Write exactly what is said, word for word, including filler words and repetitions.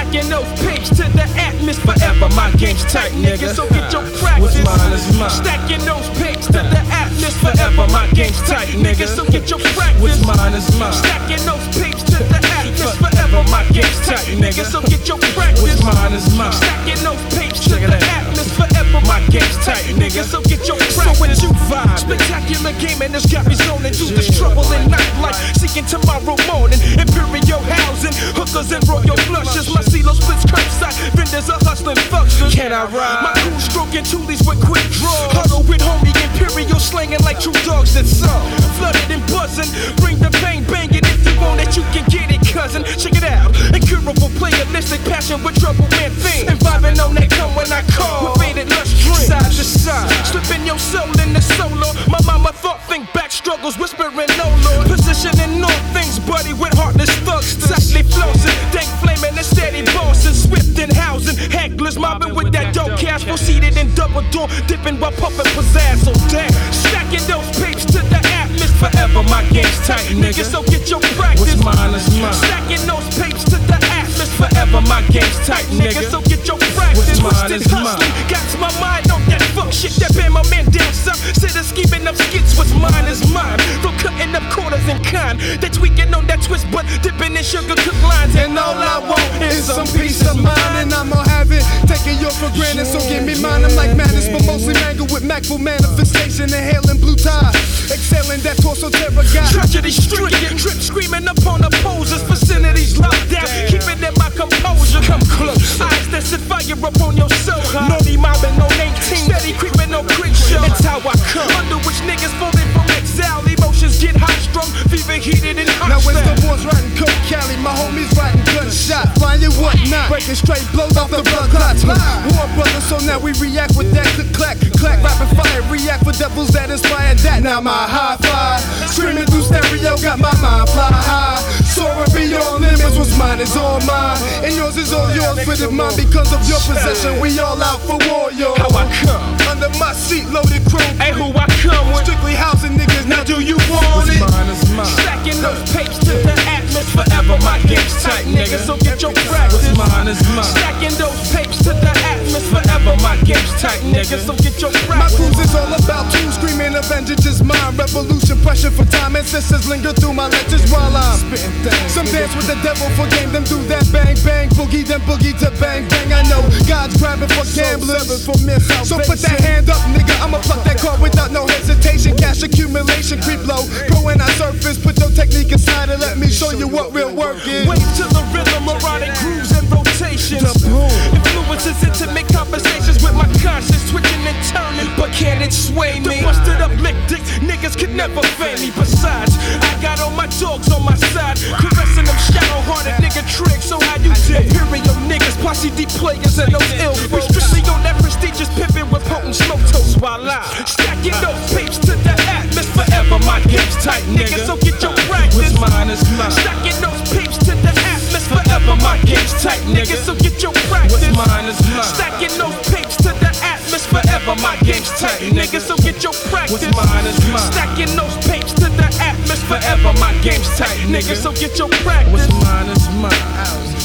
Stacking those papes to the atmosphere. Forever my game's tight, nigga. So get your practice. What's mine is mine. Stacking those papes to the atmosphere. Forever my game's tight, nigga. So get your practice. What's mine is mine. Stacking those papes to the atmosphere. Forever my game's tight, nigga. So get your practice. What's mine is mine. Stacking those papes to the atmosphere. Forever my game's tight, nigga. So get your practice. So when you vibe, spectacular game and it's got me zoning through this troubling nightlife, seeking tomorrow morning. Imperial housing, hookers and royal flushes. My CeeLo splits curbside, vendors are hustling fuckers. Can I ride? My crew stroking toolies with quick draws. Huddle with homie Imperial slanging like true dogs that suck. Flooded and buzzing, bring the bang banging. If you want it, you can get it, cousin. Check it out, incurable playalistic passion with trouble and things. And vibing on that come when I call. With faded lush dreams, side to side, slipping your soul in the solo. My mama thought, think back struggles, whispering no lord. Positioning all things, buddy, with heartless thugs. Tightly flossing, dank flaming and steady bossing. Swift in housing, hecklers mobbing with that dope cash. Proceeded in double door, dipping while puffing pizzazz. So damn, stacking those papes to the atmosphere. Forever my game's tight, nigga. So get your practice. What's mine is mine. Stacking those papes to the atmosphere. Forever my game's tight, nigga. So get your practice. What's mine is mine. Got my mind on that fuck shit that been my man down south. Sit and scheming up skits. What's mine is mine. From cutting up quarters in kind. They tweaking on that twist, but dipping in sugar cooked lines. And all I want is some peace of mind. And I'ma have it, taking you for granted. So give me mine, I'm like madness, but mostly mangled with Macful manifestation. Inhaling blue tide, exhaling that torso terror guy. Tragedy stricken, drip screaming upon opposers. Vicinities locked down, keeping in my composure. Come close, eyes that set fire upon your soul. Naughty mobbing on eighteen, steady creeping on creek show. That's how I come, under which niggas folding from exile. Emotions get high strung, fever heated and hot. Now it's the boys riding coke Cali, my homies riding gunshot, flying whatnot, breaking straight blows off the blood clots. War brothers, so now we react with that click clack, clack, rapid fire, react for devils that inspire that. Now my high five, screaming through stereo, got my mind fly high. Soaring beyond limits, what's mine is all mine, and yours is all yours. But if mine because of your possession, we all out for war, yo. How I come, under my seat, loaded chrome. hey, who I come with? Strictly housing niggas, now do you want What's it? mine is mine. Stacking those papes to the atmosphere. Forever my game's tight, nigga. So get your practice. What's mine is mine. Stacking those papes to the atmosphere. Forever my game's tight, nigga. So get your My practice. cruise is all about two screaming of vengeance is mine. Revolution, pressure for time, ancestors linger through my lectures while I'm spitting things. Some dance with the devil for game, them do that bang bang boogie, then boogie to bang bang. I know God's grabbing for gamblers, so put that hand up, nigga. I'ma pluck that card without no hesitation. Cash accumulation, creep low, pro and I surface. Put your technique aside and let me show you what real work is. Wave to the rhythm, erotic grooves and rotations. Influences intimate conversations with my conscience, twitching and turning, but can it sway me? The busted up lick dick niggas could never fade me. Besides, I got all my dogs on my side, caressing them shallow-hearted nigga tricks. So how you did? Imperial niggas, posse D players and those ill. We strictly on that prestigious pimpin' with potent smoke toast while I stacking those papes to the atmosphere. Forever my game's tight, nigga. So get your practice. What's mine is mine. Stacking those papes to the atmosphere. Forever my game's tight, nigga. So get your practice. What's mine is mine. Stacking those papes to the atmosphere. Forever my game's tight, nigga. So get your practice. What's mine is mine. Stacking those papes to the atmosphere. Forever my game's tight, nigga. So get your practice. What's mine is mine.